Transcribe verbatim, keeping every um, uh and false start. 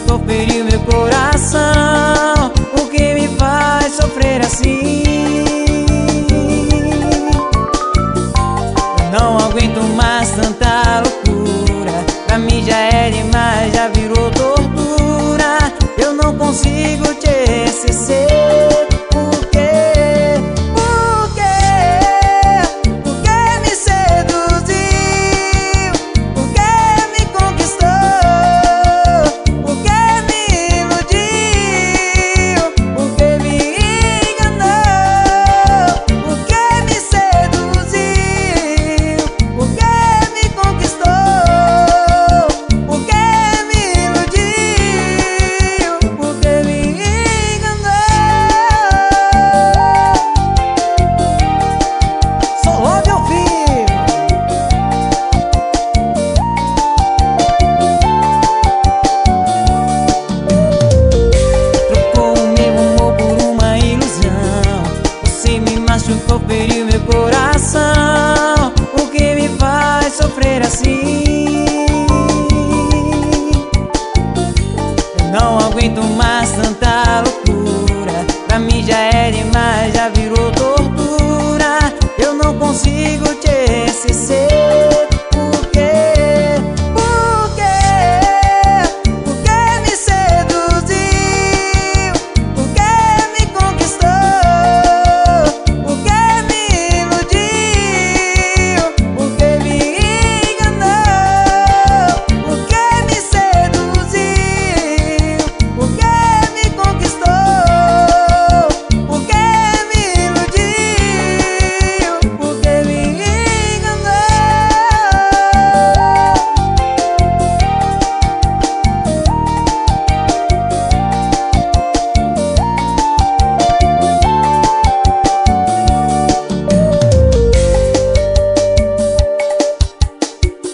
machucou, feriu meu coração. O que me faz sofrer assim? Eu não aguento mais tanta loucura. Pra mim já é demais, já virou tortura. Eu não consigo te esquecer. Por quê? Por quê? Por que me seduziu? Por que me conquistou? Por que me iludiu? Por que me enganou? Por que me seduziu? Por que me conquistou? Por que me iludiu? Por que me enganou? Solon de ouvir. Trocou o meu amor por uma ilusão. Você me machucou, feriu meu coração. O que me faz sofrer assim?